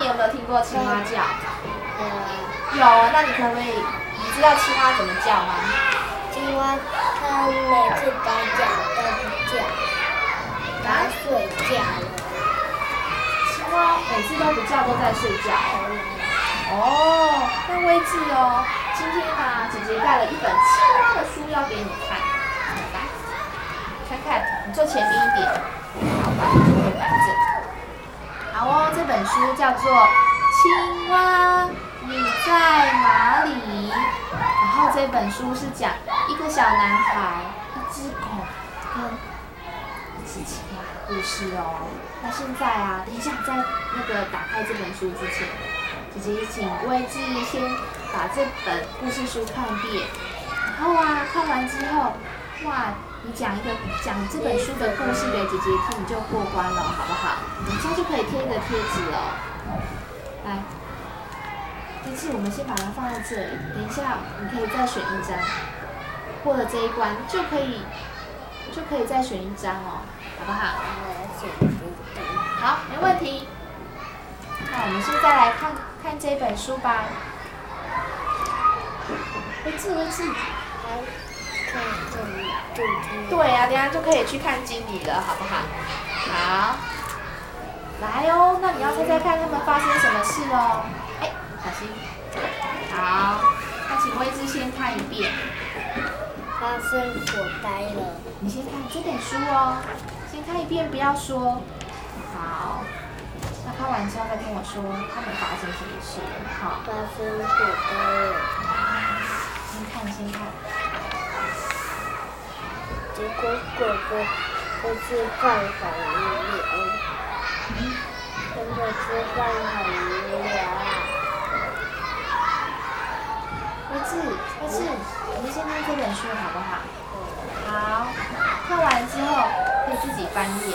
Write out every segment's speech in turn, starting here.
有没有听过青蛙叫？ 有有，那你可不可以？你知道青蛙怎么叫吗？ 青蛙，它每次打脚都不叫，它睡觉了。 青蛙每次都不叫，都在睡觉。哦，那威志哦，今天啊，姐姐带了一本青蛙的书要给你看，来，看看，你坐前面一点，好，把你就会摆正。好哦，这本书叫做《青蛙你在哪里》，然后这本书是讲一个小男孩、一只狗跟一只青蛙的故事哦。那现在啊，等一下在那个打开这本书之前，姐姐请威志先把这本故事书看遍，然后啊，看完之后，哇，你讲这本书的故事给姐姐听，你就过关了，好不好？等一下就可以贴一个贴纸了。来，这次我们先把它放在这里，等一下你可以再选一张，过了这一关就可以再选一张哦，好不好？好，没问题。那我们现在来看这本书吧。威志，对啊，等一下就可以去看经理了，好不好？好，来哦，那你要猜猜看他们发生什么事哦。哎，小心。好，那请威志先看一遍。 发生火灾了。 你先看这本书哦，先看一遍，不要说。好，那看完之后再跟我说他们发生什么事。好。 发生火灾了。 先看。 结果狗狗就是饭很无聊。真的吃饭很无聊。 威志，我们先看这本书好不好？好，看完之后可以自己翻页。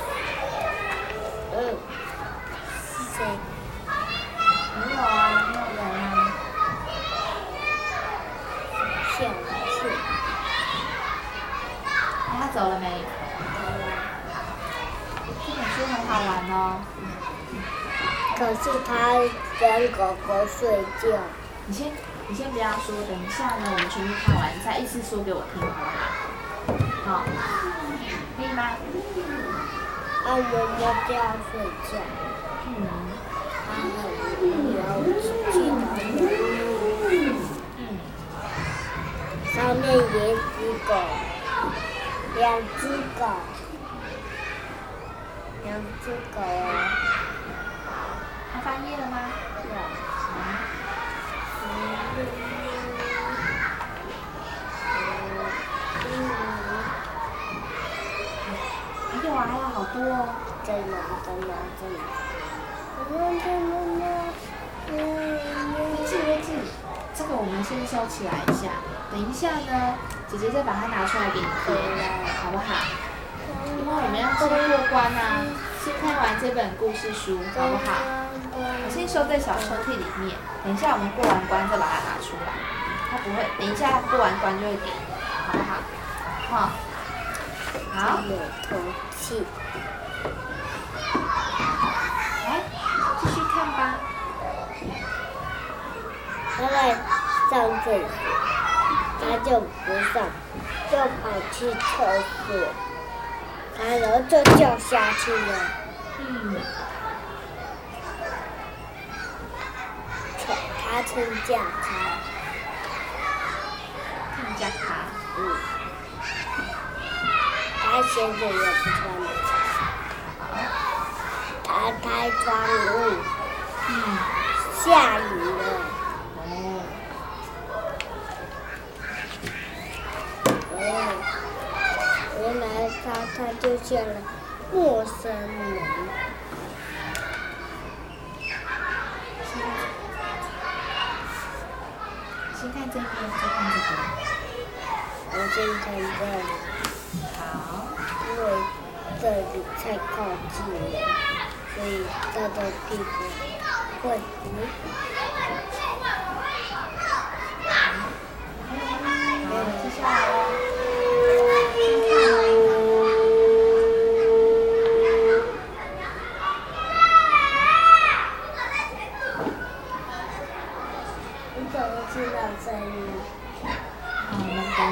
是谁？ 没有啊，没有人啊。 小是。 他走了没？这本书很好玩哦。 可是他跟狗狗睡觉。 你先不要说，等一下呢，我们全部看完，你再一次说给我听，好不好？好，可以吗？ 猫猫就要睡觉。它很无聊，去哪？上面有一只狗，两只狗哦。 他翻页了吗？还有好多哦。 真的。 威志，这个我们先收起来一下，等一下呢，姐姐再把它拿出来给你贴，好不好？因为我们要先过关啊，先看完这本故事书，好不好？我先收在小抽屉里面，等一下我们过完关再把它拿出来，它不会，等一下过完关就会给你，好不好？好。 有透气。 来，继续看吧。 他在上厕所，他就不上，就跑去厕所，然后就掉下去了。他撑架他。他鞋子也不穿的。他开窗户。下雨了。原来他就见了陌生人。 先看这边，再看这边。 我先看这里。 好。 因为这里太靠近了，所以他的屁股会浮。 接下来哦。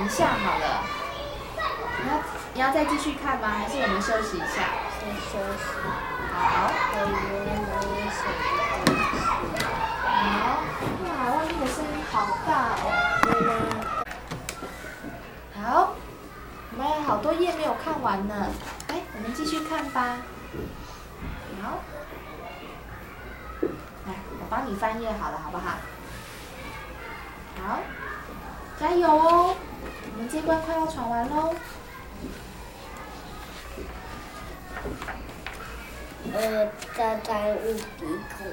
一下好了。你要再继续看吗？还是我们休息一下？ 先休息。 好。 我以为能有什么东西。 好。哇，外面的声音好大哦。 对吗？ 好，我们还有好多页没有看完呢。来，我们继续看吧。好。来，我帮你翻页好了，好不好？好，加油哦！我们这关快要闯完喽。 大概无鼻孔。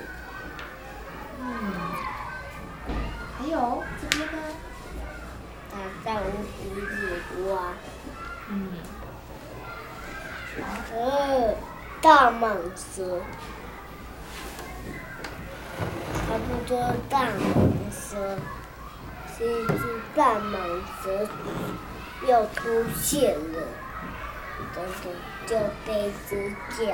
还有这边呢？ 大概无鼻子蛙。大蟒蛇。差不多大蟒蛇，是一只大蟒蛇又出现了，等等就得只脚。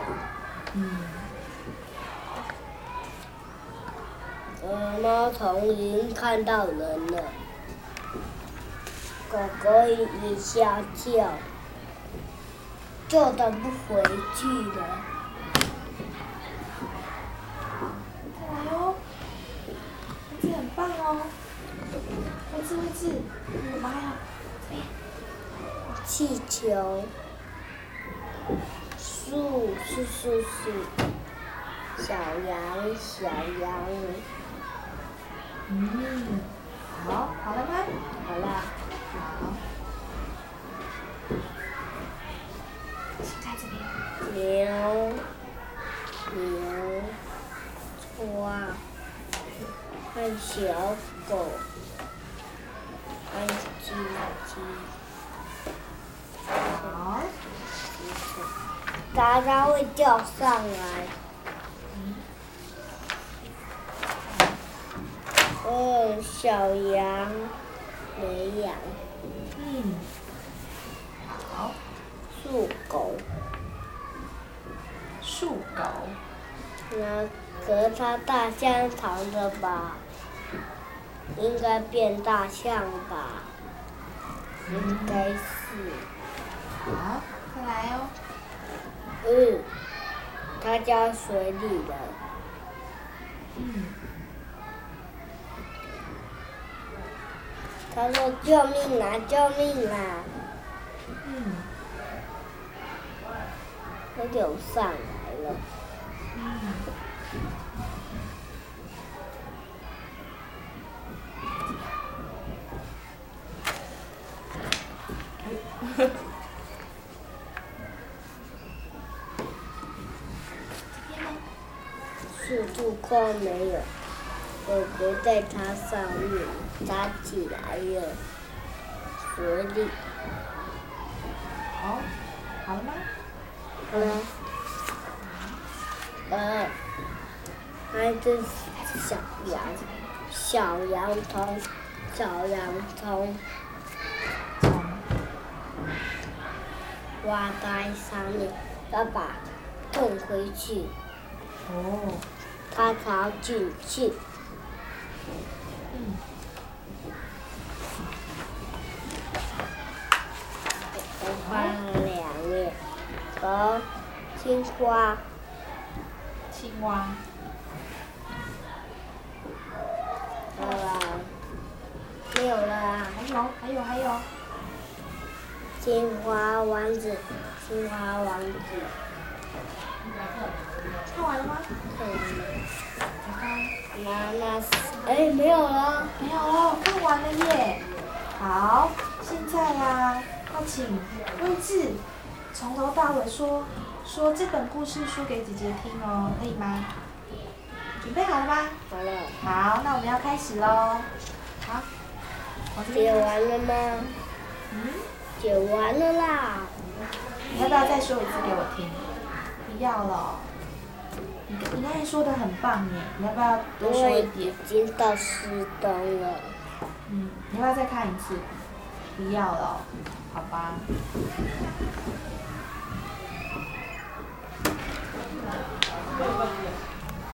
猫头鹰看到人了，狗狗也瞎叫，叫得不回去了。 再来哦，这很棒哦！位置，我妈呀！ 气球，树，小羊。 好了吗？ 好啦。 好。请在这边。 牛，花，和小狗，和鸡。 好。 它会掉上来。小羊，没羊。 好。 树狗。可是它大象长的吧？应该变大象吧？应该是。 好，再来哦。 它掉水里了。他说：“救命啊！救命啊！”它流上来了。速度快没有，狗狗在它上面，它起来了，水里。 好了吗？ 好了。还有只小洋葱，挖在上面，要把痛回去。它逃进去。我翻了2页，和青蛙。好了，没有了啊。 还有。 青蛙王子。 看完了吗？ 看完了。没有了。 没有了，看完了耶。好，现在呀，要请位置从头到尾说这本故事书给姐姐听哦，可以吗？准备好了吗？ 好了。 好，那我们要开始喽。好， 解完了吗？解完了啦。 你要不要再说一次给我听？不要了。你刚才说的很棒耶，你要不要多说一点？ 已经到10冬了。 你要不要再看一次？不要了，好吧。